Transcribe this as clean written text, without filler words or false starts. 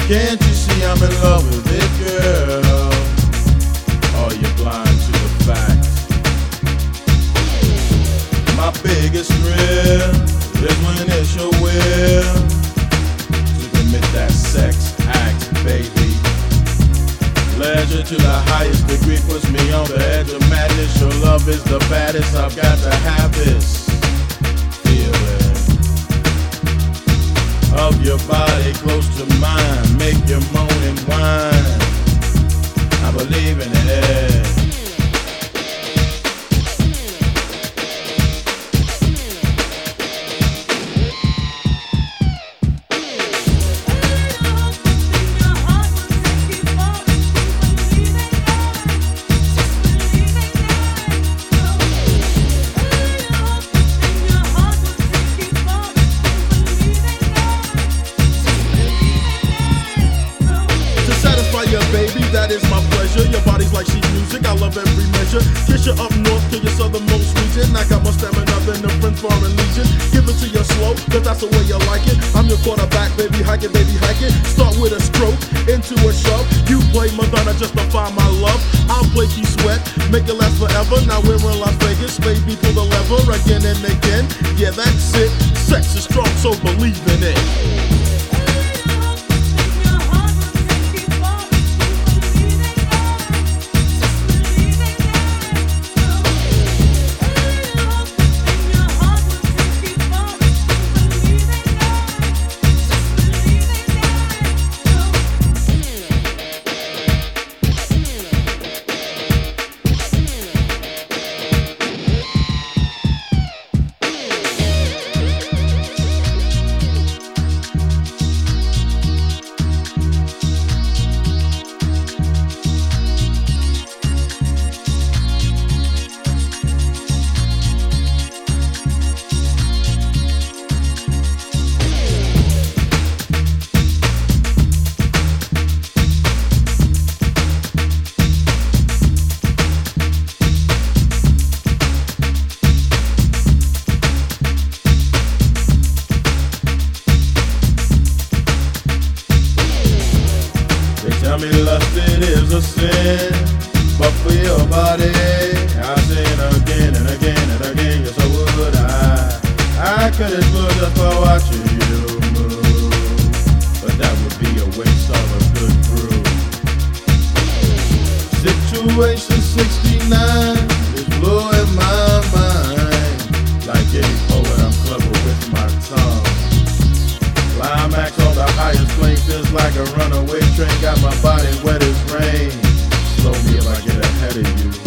Can't you see I'm in love with it, girl? Or you're blind to the facts? My biggest thrill is when it's your will to commit that sex act, baby. Pleasure to the highest degree puts me on the edge of madness. Your love is the baddest, I've got to have this feeling of your body close to mine. Make you moan and whine. I believe in it. Baby, that is my pleasure. Your body's like sheet music, I love every measure. Kiss you up north to your southernmost region. I got more stamina than the French Foreign Legion. Give it to you slow, cause that's the way you like it. I'm your quarterback, baby, hike it, baby, hike it. Start with a stroke, into a shove. You play Madonna just to find my love. I'll play Keith Sweat, make it last forever. Now we're in Las Vegas, baby, pull the lever again and again. Yeah, that's it. Sex is strong, so believe in it. Tell me lust it is a sin, but for your body I'll sin again and again and again. Yes, so would I could explore just for watching you move, but that would be a waste of a good brew. Situation 69 is blowing my mind. Like any poet, I'm clever with my tongue. Climax on the highest plane feels like a runaway train. Got my body wet as rain. Slow me if I get ahead of you.